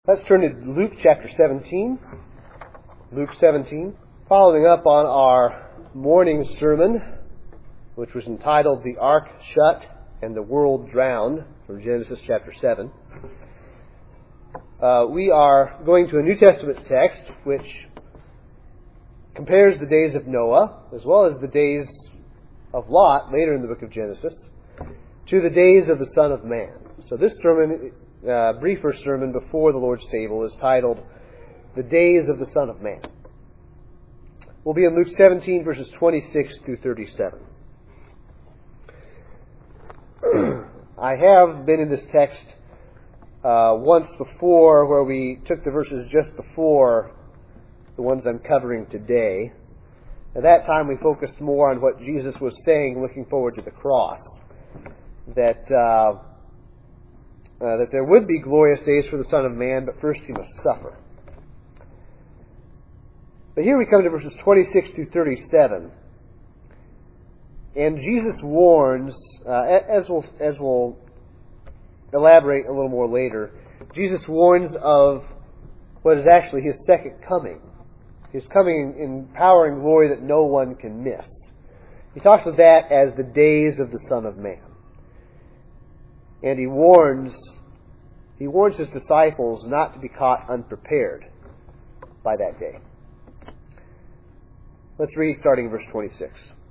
Let's turn to Luke chapter 17. Luke 17. Following up on our morning sermon, which was entitled The Ark Shut and the World Drowned, from Genesis chapter 7. We are going to a New Testament text which compares the days of Noah, as well as the days of Lot, later in the book of Genesis, to the days of the Son of Man. So this sermon, briefer sermon before the Lord's table, is titled The Days of the Son of Man. We'll be in Luke 17, verses 26 through 37. I have been in this text once before, where we took the verses just before the ones I'm covering today. At that time we focused more on what Jesus was saying looking forward to the cross. That there would be glorious days for the Son of Man, but first he must suffer. But here we come to verses 26 through 37. And Jesus warns, as we'll elaborate a little more later, Jesus warns of what is actually his second coming. His coming in power and glory that no one can miss. He talks of that as the days of the Son of Man. And he warns his disciples not to be caught unprepared by that day. Let's read starting in verse 26.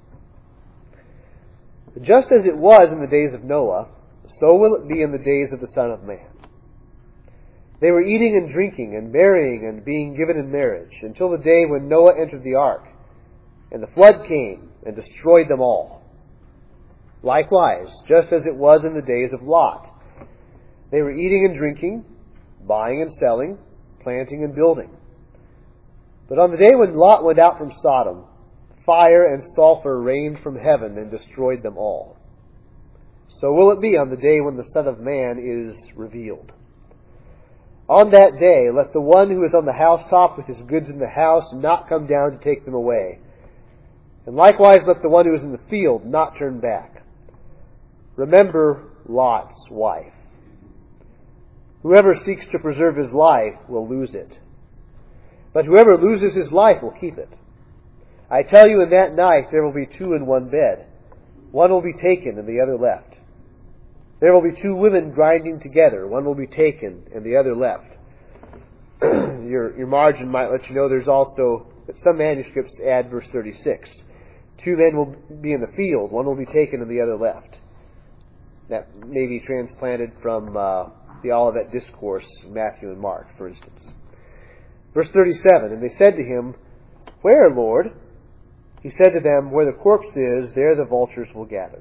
Just as it was in the days of Noah, so will it be in the days of the Son of Man. They were eating and drinking and marrying and being given in marriage until the day when Noah entered the ark, and the flood came and destroyed them all. Likewise, just as it was in the days of Lot, they were eating and drinking, buying and selling, planting and building. But on the day when Lot went out from Sodom, fire and sulfur rained from heaven and destroyed them all. So will it be on the day when the Son of Man is revealed. On that day, let the one who is on the housetop with his goods in the house not come down to take them away. And likewise let the one who is in the field not turn back. Remember Lot's wife. Whoever seeks to preserve his life will lose it. But whoever loses his life will keep it. I tell you, in that night there will be two in one bed. One will be taken and the other left. There will be two women grinding together. One will be taken and the other left. Your margin might let you know there's also, that some manuscripts add verse 36. Two men will be in the field. One will be taken and the other left. That may be transplanted from the Olivet Discourse, Matthew and Mark, for instance. Verse 37, and they said to him, Where, Lord? He said to them, Where the corpse is, there the vultures will gather.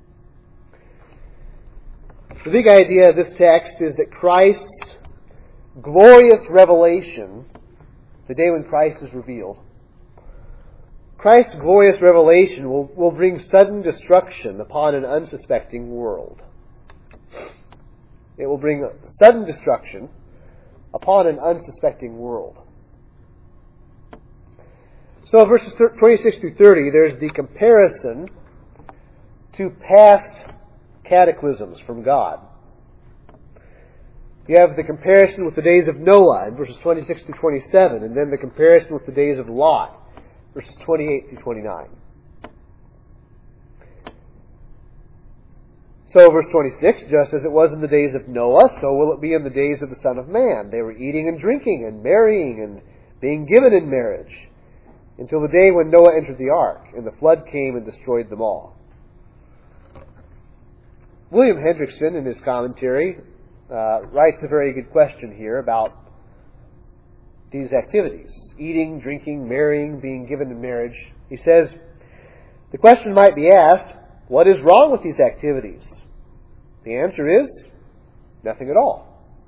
The big idea of this text is that Christ's glorious revelation, the day when Christ is revealed, Christ's glorious revelation will bring sudden destruction upon an unsuspecting world. It will bring sudden destruction upon an unsuspecting world. So verses 26 through 30, there's the comparison to past cataclysms from God. You have the comparison with the days of Noah in verses 26 through 27, and then the comparison with the days of Lot, verses 28 through 29. So verse 26, just as it was in the days of Noah, so will it be in the days of the Son of Man. They were eating and drinking and marrying and being given in marriage until the day when Noah entered the ark, and the flood came and destroyed them all. William Hendrickson, in his commentary, writes a very good question here about these activities. Eating, drinking, marrying, being given in marriage. He says, the question might be asked, what is wrong with these activities? The answer is, nothing at all.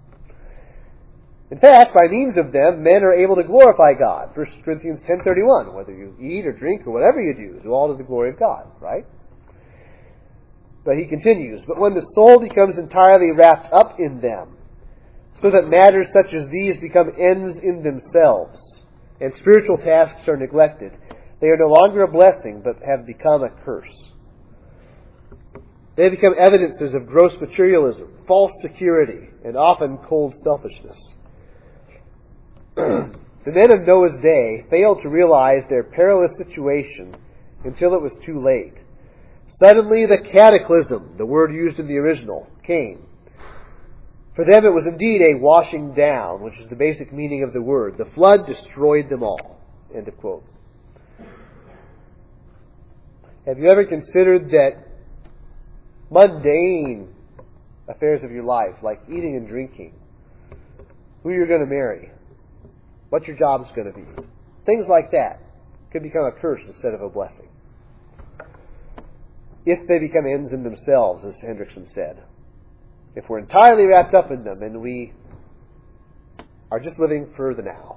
In fact, by means of them, men are able to glorify God. 1 Corinthians 10:31, whether you eat or drink or whatever you do all to the glory of God, right? But he continues, but when the soul becomes entirely wrapped up in them, so that matters such as these become ends in themselves, and spiritual tasks are neglected, they are no longer a blessing, but have become a curse. They become evidences of gross materialism, false security, and often cold selfishness. The men of Noah's day failed to realize their perilous situation until it was too late. Suddenly the cataclysm, the word used in the original, came. For them it was indeed a washing down, which is the basic meaning of the word. The flood destroyed them all. End of quote. Have you ever considered that mundane affairs of your life, like eating and drinking, who you're going to marry, what your job's going to be, things like that, could become a curse instead of a blessing, if they become ends in themselves, as Hendrickson said. If we're entirely wrapped up in them and we are just living for the now.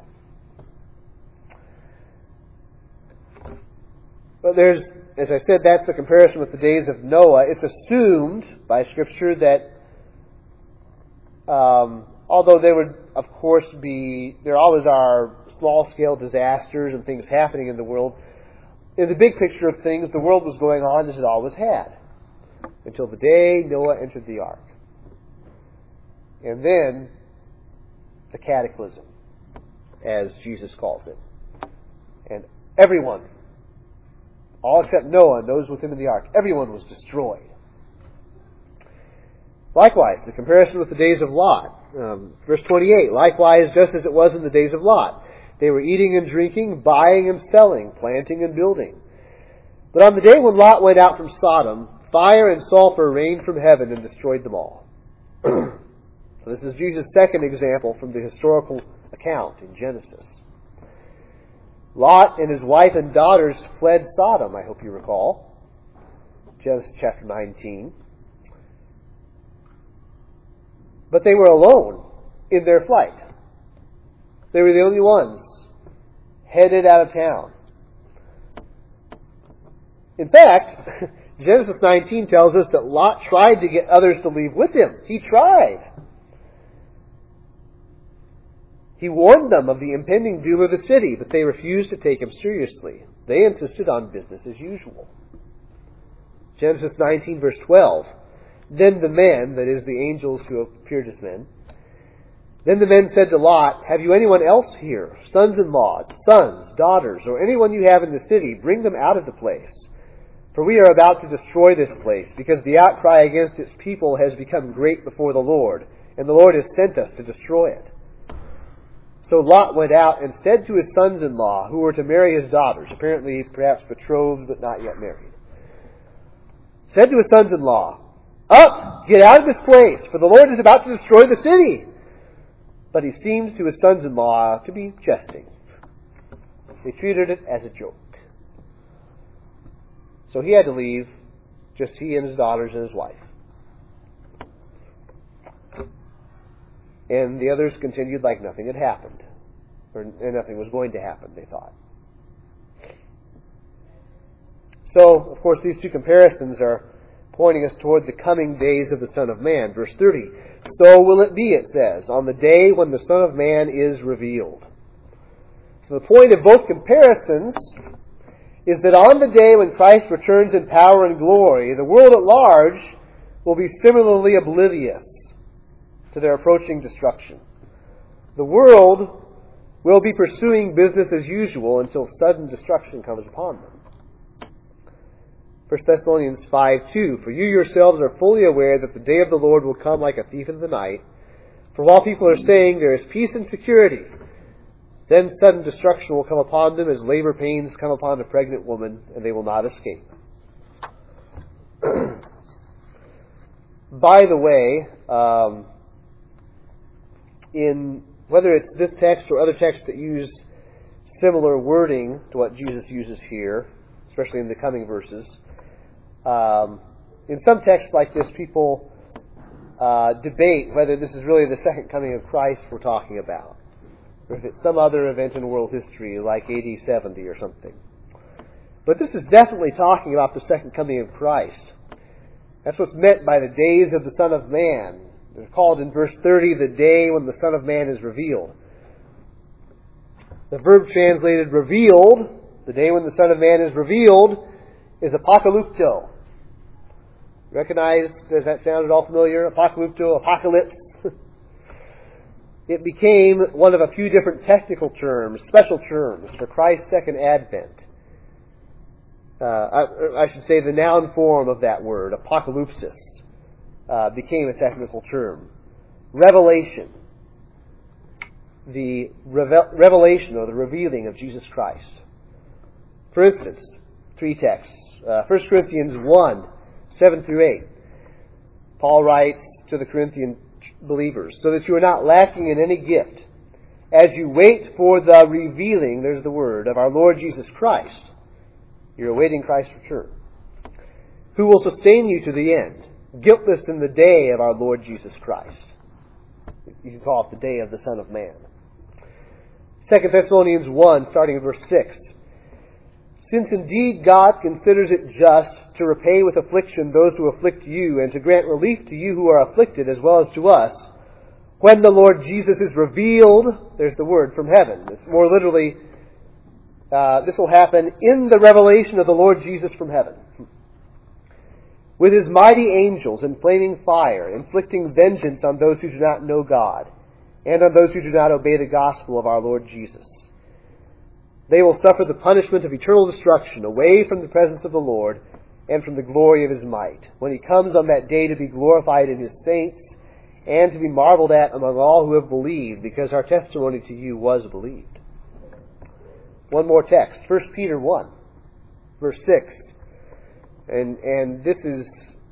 But there's, as I said, that's the comparison with the days of Noah. It's assumed by Scripture that although there would, of course, there always are small-scale disasters and things happening in the world, in the big picture of things, the world was going on as it always had, until the day Noah entered the ark. And then, the cataclysm, as Jesus calls it. And everyone, all except Noah and those with him in the ark, everyone was destroyed. Likewise, the comparison with the days of Lot. Verse 28, likewise, just as it was in the days of Lot. They were eating and drinking, buying and selling, planting and building. But on the day when Lot went out from Sodom, fire and sulfur rained from heaven and destroyed them all. So this is Jesus' second example from the historical account in Genesis. Lot and his wife and daughters fled Sodom, I hope you recall. Genesis chapter 19. But they were alone in their flight. They were the only ones headed out of town. In fact, Genesis 19 tells us that Lot tried to get others to leave with him. He tried. He warned them of the impending doom of the city, but they refused to take him seriously. They insisted on business as usual. Genesis 19 verse 12. Then the men, that is the angels who appeared as men, then the men said to Lot, have you anyone else here, sons-in-law, sons, daughters, or anyone you have in the city? Bring them out of the place. For we are about to destroy this place, because the outcry against its people has become great before the Lord, and the Lord has sent us to destroy it. So Lot went out and said to his sons-in-law, who were to marry his daughters, apparently perhaps betrothed but not yet married, said to his sons-in-law, up, get out of this place, for the Lord is about to destroy the city. But he seemed to his sons-in-law to be jesting. They treated it as a joke. So he had to leave, just he and his daughters and his wife. And the others continued like nothing had happened. And nothing was going to happen, they thought. So, of course, these two comparisons are pointing us toward the coming days of the Son of Man. Verse 30, so will it be, it says, on the day when the Son of Man is revealed. So the point of both comparisons is that on the day when Christ returns in power and glory, the world at large will be similarly oblivious to their approaching destruction. The world will be pursuing business as usual until sudden destruction comes upon them. 1 Thessalonians 5:2, for you yourselves are fully aware that the day of the Lord will come like a thief in the night. For while people are saying there is peace and security, then sudden destruction will come upon them as labor pains come upon a pregnant woman, and they will not escape. By the way, in whether it's this text or other texts that use similar wording to what Jesus uses here, especially in the coming verses, in some texts like this, people debate whether this is really the second coming of Christ we're talking about, or if it's some other event in world history like AD 70 or something. But this is definitely talking about the second coming of Christ. That's what's meant by the days of the Son of Man. They're called in verse 30 the day when the Son of Man is revealed. The verb translated revealed, the day when the Son of Man is revealed, is apocalypto. Recognize, does that sound at all familiar? Apocalypto, apocalypse. it became one of a few different technical terms, special terms, for Christ's second advent. I should say the noun form of that word, apocalypsis, became a technical term. Revelation. The revelation or the revealing of Jesus Christ. For instance, 3 texts. 1 Corinthians 1, 7 through 8. Paul writes to the Corinthian believers, so that you are not lacking in any gift, as you wait for the revealing, there's the word, of our Lord Jesus Christ. You're awaiting Christ's return, who will sustain you to the end, guiltless in the day of our Lord Jesus Christ. You can call it the day of the Son of Man. 2 Thessalonians 1, starting at verse 6. Since indeed God considers it just to repay with affliction those who afflict you, and to grant relief to you who are afflicted as well as to us, when the Lord Jesus is revealed, there's the word, from heaven. It's more literally, this will happen in the revelation of the Lord Jesus from heaven, with his mighty angels in flaming fire, inflicting vengeance on those who do not know God, and on those who do not obey the gospel of our Lord Jesus. They will suffer the punishment of eternal destruction away from the presence of the Lord and from the glory of his might, when he comes on that day to be glorified in his saints and to be marveled at among all who have believed, because our testimony to you was believed. One more text, 1 Peter 1, verse 6. And this is,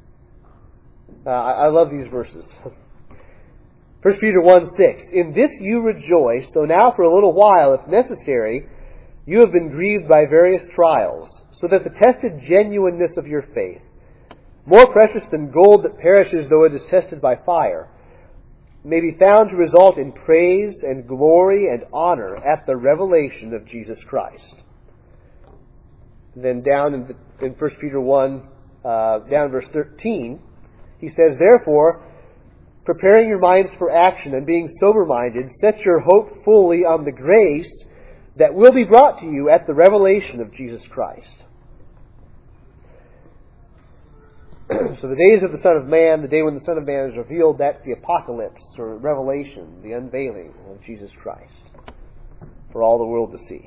I love these verses. 1 Peter 1, 6. In this you rejoice, though now for a little while, if necessary, you have been grieved by various trials, so that the tested genuineness of your faith, more precious than gold that perishes though it is tested by fire, may be found to result in praise and glory and honor at the revelation of Jesus Christ. And then down in 1 Peter 1, down verse 13, he says, therefore, preparing your minds for action and being sober-minded, set your hope fully on the grace that will be brought to you at the revelation of Jesus Christ. So the days of the Son of Man, the day when the Son of Man is revealed, that's the apocalypse or revelation, the unveiling of Jesus Christ for all the world to see.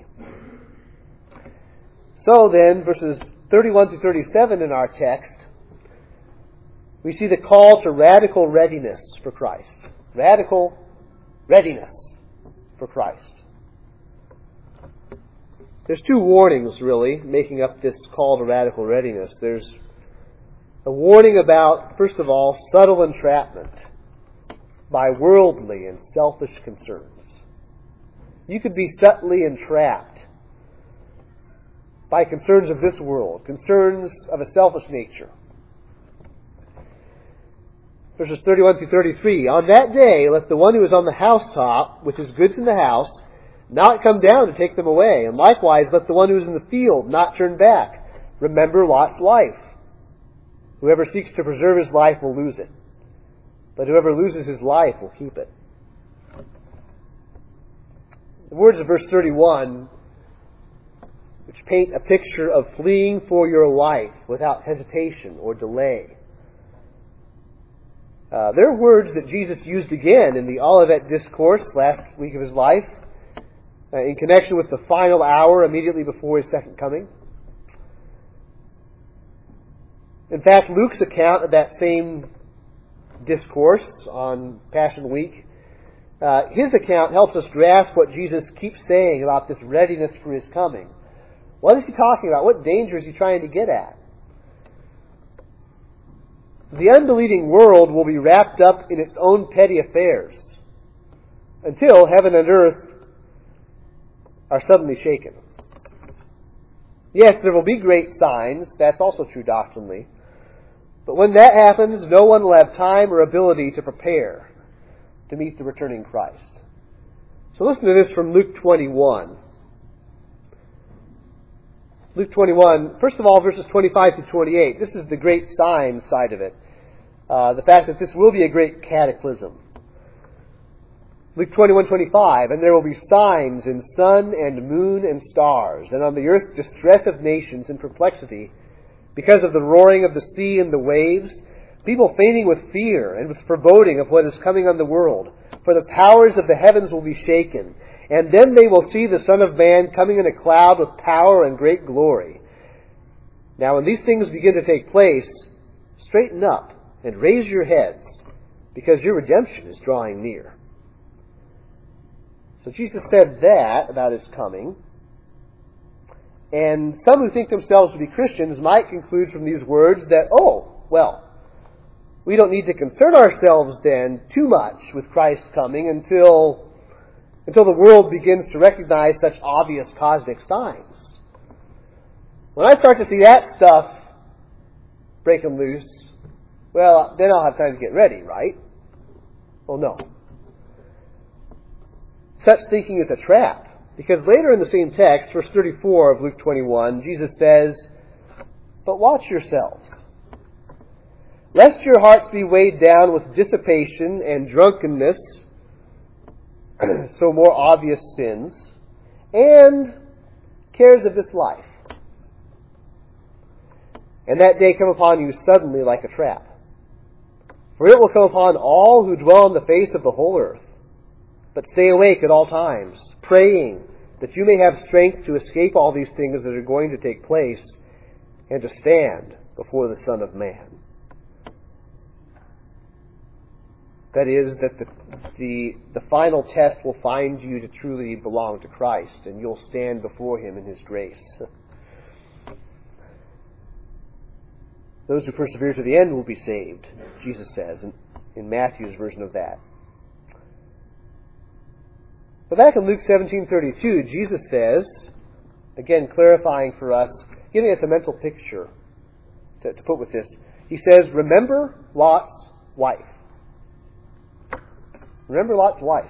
So then, verses 31 to 37 in our text, we see the call to radical readiness for Christ. Radical readiness for Christ. There's 2 warnings, really, making up this call to radical readiness. There's a warning about, first of all, subtle entrapment by worldly and selfish concerns. You could be subtly entrapped by concerns of this world, concerns of a selfish nature. Verses 31 through 33. On that day, let the one who is on the housetop, with his goods in the house, not come down to take them away. And likewise, let the one who is in the field not turn back. Remember Lot's life. Whoever seeks to preserve his life will lose it, but whoever loses his life will keep it. The words of verse 31, which paint a picture of fleeing for your life without hesitation or delay. They're words that Jesus used again in the Olivet Discourse last week of his life, in connection with the final hour immediately before his second coming. In fact, Luke's account of that same discourse on Passion Week, his account helps us grasp what Jesus keeps saying about this readiness for his coming. What is he talking about? What danger is he trying to get at? The unbelieving world will be wrapped up in its own petty affairs until heaven and earth are suddenly shaken. Yes, there will be great signs. That's also true doctrinally. But when that happens, no one will have time or ability to prepare to meet the returning Christ. So listen to this from Luke 21. Luke 21, first of all, verses 25 to 28. This is the great sign side of it. The fact that this will be a great cataclysm. Luke 21:25, and there will be signs in sun and moon and stars, and on the earth distress of nations and perplexity, because of the roaring of the sea and the waves, People fainting with fear and with foreboding of what is coming on the world. For the powers of the heavens will be shaken. And then they will see the Son of Man coming in a cloud with power and great glory. Now when these things begin to take place, straighten up and raise your heads, because your redemption is drawing near. So Jesus said that about His coming. And some who think themselves to be Christians might conclude from these words that, we don't need to concern ourselves then too much with Christ's coming until the world begins to recognize such obvious cosmic signs. When I start to see that stuff breaking loose, then I'll have time to get ready, right? Well, no. Such thinking is a trap, because later in the same text, verse 34 of Luke 21, Jesus says, "But watch yourselves, lest your hearts be weighed down with dissipation and drunkenness," so more obvious sins, "and cares of this life. And that day come upon you suddenly like a trap. For it will come upon all who dwell on the face of the whole earth. But stay awake at all times, praying that you may have strength to escape all these things that are going to take place and to stand before the Son of Man." That is, that the final test will find you to truly belong to Christ, and you'll stand before Him in His grace. Those who persevere to the end will be saved, Jesus says in Matthew's version of that. But back in Luke 17:32, Jesus says, again clarifying for us, giving us a mental picture to put with this. He says, "Remember Lot's wife." Remember Lot's wife.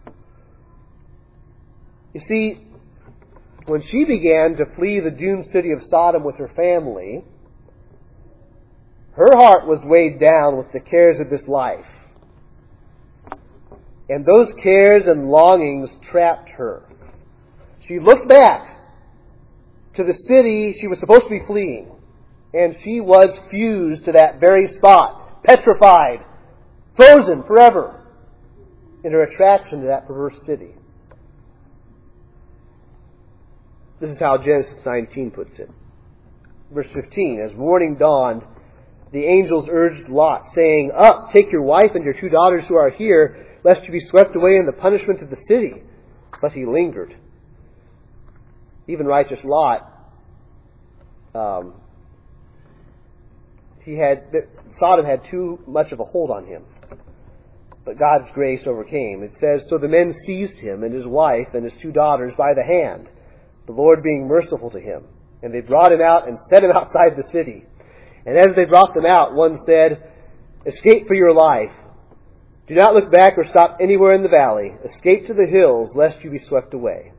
You see, when she began to flee the doomed city of Sodom with her family, her heart was weighed down with the cares of this life. And those cares and longings trapped her. She looked back to the city she was supposed to be fleeing, and she was fused to that very spot, petrified, frozen forever in her attraction to that perverse city. This is how Genesis 19 puts it. Verse 15, "As morning dawned, the angels urged Lot, saying, 'Up, take your wife and your 2 daughters who are here, lest you be swept away in the punishment of the city.' But he lingered." Even righteous Lot, Sodom had too much of a hold on him. But God's grace overcame. It says, "So the men seized him and his wife and his 2 daughters by the hand, the Lord being merciful to him. And they brought him out and set him outside the city. And as they brought them out, one said, 'Escape for your life. Do not look back or stop anywhere in the valley. Escape to the hills, lest you be swept away.'"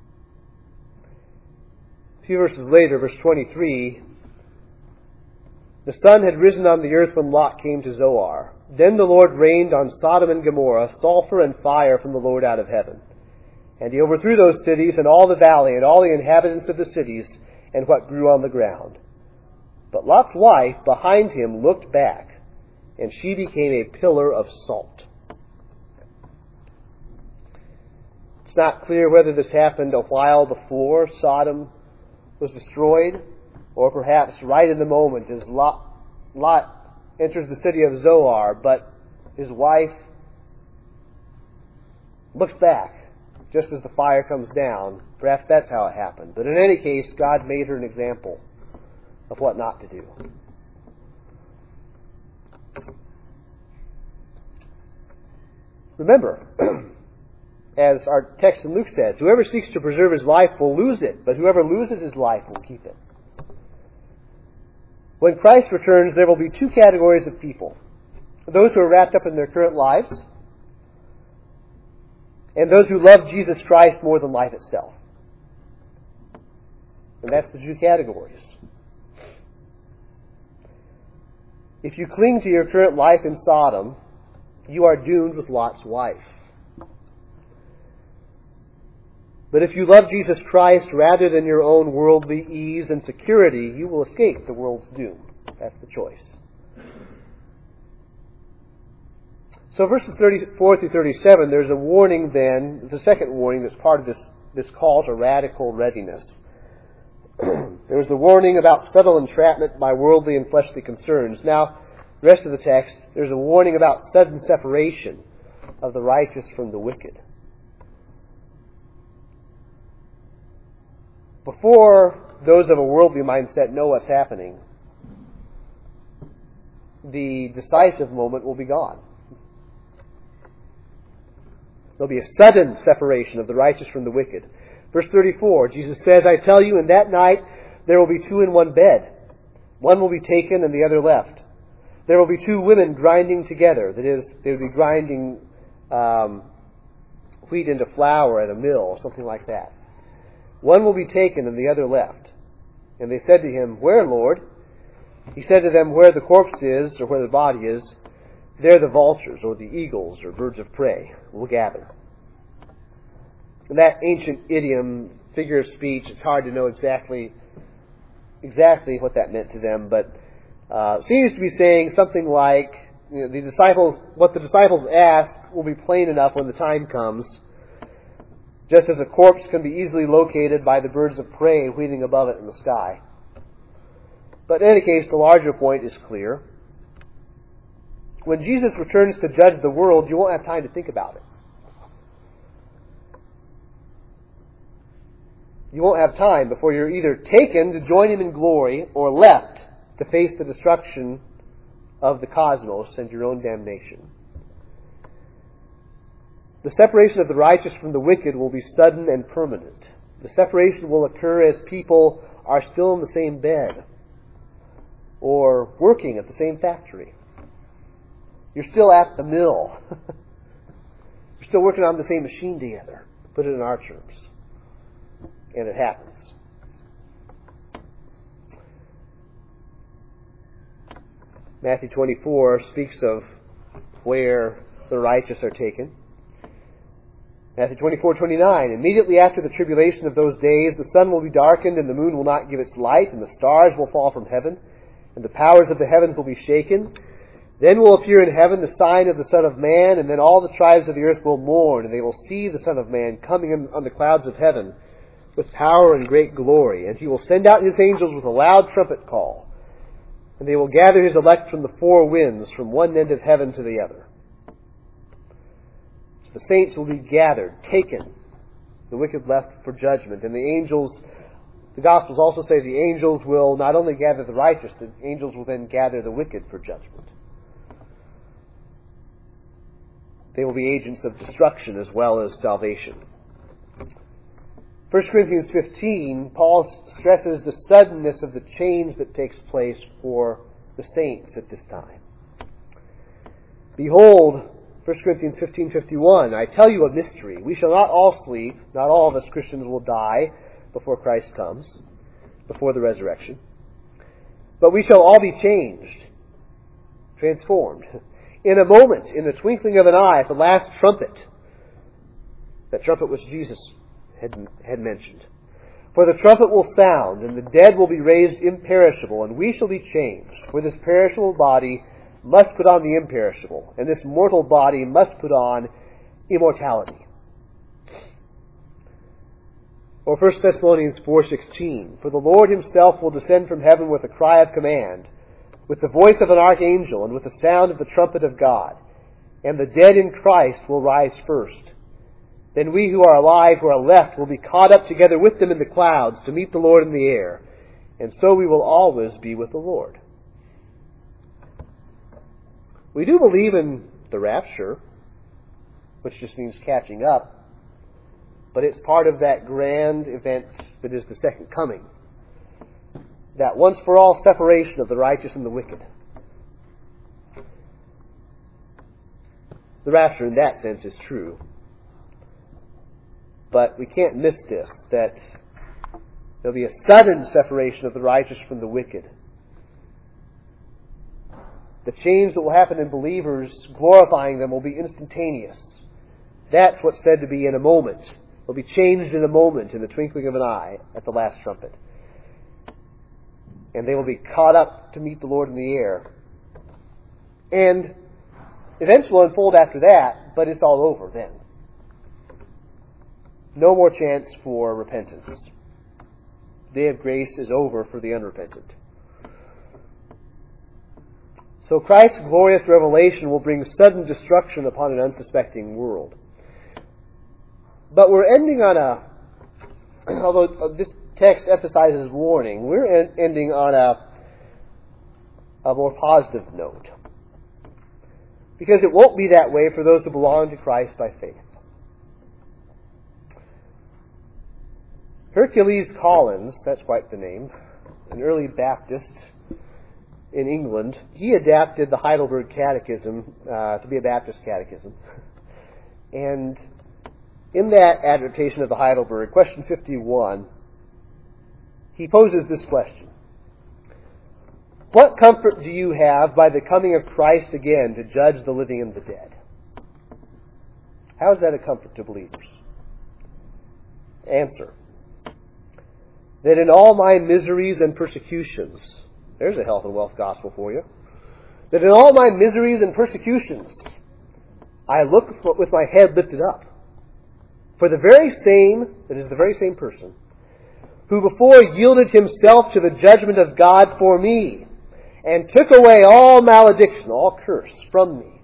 A few verses later, verse 23, "The sun had risen on the earth when Lot came to Zoar. Then the Lord rained on Sodom and Gomorrah sulfur and fire from the Lord out of heaven. And He overthrew those cities and all the valley and all the inhabitants of the cities and what grew on the ground. But Lot's wife behind him looked back, and she became a pillar of salt." It's not clear whether this happened a while before Sodom was destroyed, or perhaps right in the moment as Lot enters the city of Zoar, but his wife looks back just as the fire comes down. Perhaps that's how it happened. But in any case, God made her an example of what not to do. Remember, as our text in Luke says, "Whoever seeks to preserve his life will lose it, but whoever loses his life will keep it." When Christ returns, there will be 2 categories of people. Those who are wrapped up in their current lives, and those who love Jesus Christ more than life itself. And that's the 2 categories. If you cling to your current life in Sodom, you are doomed with Lot's wife. But if you love Jesus Christ rather than your own worldly ease and security, you will escape the world's doom. That's the choice. So verses 34 through 37, there's a warning then, the second warning that's part of this call to radical readiness. There was the warning about subtle entrapment by worldly and fleshly concerns. Now, the rest of the text, there's a warning about sudden separation of the righteous from the wicked. Before those of a worldly mindset know what's happening, the decisive moment will be gone. There'll be a sudden separation of the righteous from the wicked. Verse 34, Jesus says, I tell you, in that night there will be two in one bed. One will be taken and the other left. There will be two women grinding together. That is, they will be grinding wheat into flour at a mill, something like that. One will be taken and the other left. And they said to him, Where, Lord? He said to them, Where the corpse is, or where the body is, there the vultures, or the eagles, or birds of prey will gather. And that ancient idiom, figure of speech, it's hard to know exactly what that meant to them, but seems to be saying something like, what the disciples asked will be plain enough when the time comes, just as a corpse can be easily located by the birds of prey wheeling above it in the sky. But in any case, the larger point is clear. When Jesus returns to judge the world, you won't have time to think about it. You won't have time before you're either taken to join Him in glory or left to face the destruction of the cosmos and your own damnation. The separation of the righteous from the wicked will be sudden and permanent. The separation will occur as people are still in the same bed or working at the same factory. You're still at the mill. You're still working on the same machine together. Put it in our terms. And it happens. Matthew 24 speaks of where the righteous are taken. Matthew 24:29. Immediately after the tribulation of those days, the sun will be darkened, and the moon will not give its light, and the stars will fall from heaven, and the powers of the heavens will be shaken. Then will appear in heaven the sign of the Son of Man, and then all the tribes of the earth will mourn, and they will see the Son of Man coming on the clouds of heaven with power and great glory. And He will send out His angels with a loud trumpet call, and they will gather His elect from the four winds, from one end of heaven to the other. So the saints will be gathered, taken, the wicked left for judgment, and the angels, the Gospels also say the angels will not only gather the righteous, the angels will then gather the wicked for judgment. They will be agents of destruction as well as salvation. 1 Corinthians 15, Paul stresses the suddenness of the change that takes place for the saints at this time. Behold, 1 Corinthians 15:51, I tell you a mystery. We shall not all sleep, not all of us Christians will die before Christ comes, before the resurrection. But we shall all be changed, transformed. In a moment, in the twinkling of an eye, at the last trumpet. That trumpet which Jesus had mentioned. For the trumpet will sound, and the dead will be raised imperishable, and we shall be changed. For this perishable body must put on the imperishable, and this mortal body must put on immortality. Or 1 Thessalonians 4:16, For the Lord Himself will descend from heaven with a cry of command, with the voice of an archangel, and with the sound of the trumpet of God. And the dead in Christ will rise first. Then we who are alive, who are left, will be caught up together with them in the clouds to meet the Lord in the air. And so we will always be with the Lord. We do believe in the rapture, which just means catching up. But it's part of that grand event that is the second coming. That once for all separation of the righteous and the wicked. The rapture in that sense is true. But we can't miss this, that there'll be a sudden separation of the righteous from the wicked. The change that will happen in believers, glorifying them, will be instantaneous. That's what's said to be in a moment. Will be changed in a moment, in the twinkling of an eye, at the last trumpet. And they will be caught up to meet the Lord in the air. And Events will unfold after that, but it's all over then. No more chance for repentance. The day of grace is over for the unrepentant. So Christ's glorious revelation will bring sudden destruction upon an unsuspecting world. But we're ending on although this text emphasizes warning, we're ending on a more positive note. Because it won't be that way for those who belong to Christ by faith. Hercules Collins, that's quite the name, an early Baptist in England, he adapted the Heidelberg Catechism to be a Baptist catechism. And in that adaptation of the Heidelberg, question 51, he poses this question. What comfort do you have by the coming of Christ again to judge the living and the dead? How is that a comfort to believers? Answer. That in all my miseries and persecutions, there's a health and wealth gospel for you, that in all my miseries and persecutions, I look with my head lifted up. For the very same person, who before yielded himself to the judgment of God for me, and took away all malediction, all curse from me,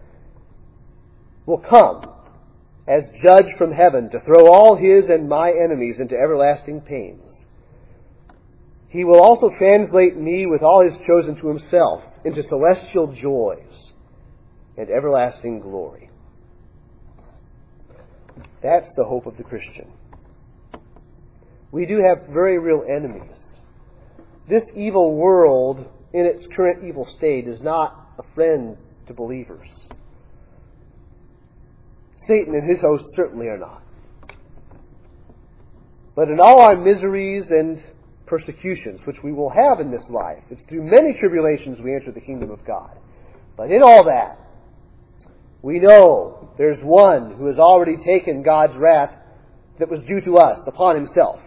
will come as judge from heaven to throw all his and my enemies into everlasting pains. He will also translate me with all his chosen to himself into celestial joys and everlasting glory. That's the hope of the Christian. We do have very real enemies. This evil world, in its current evil state, is not a friend to believers. Satan and his hosts certainly are not. But in all our miseries and persecutions, which we will have in this life, it's through many tribulations we enter the kingdom of God. But in all that, we know there's one who has already taken God's wrath that was due to us upon himself.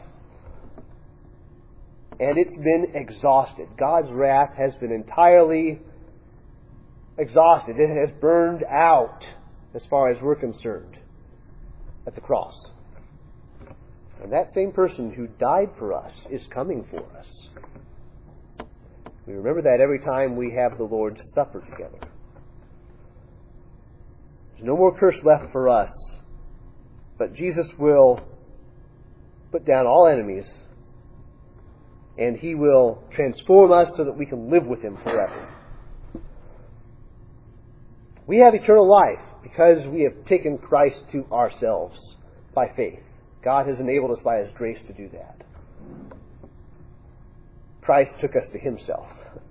And it's been exhausted. God's wrath has been entirely exhausted. It has burned out as far as we're concerned at the cross. And that same person who died for us is coming for us. We remember that every time we have the Lord's Supper together. There's no more curse left for us, but Jesus will put down all enemies, and He will transform us so that we can live with Him forever. We have eternal life because we have taken Christ to ourselves by faith. God has enabled us by His grace to do that. Christ took us to Himself.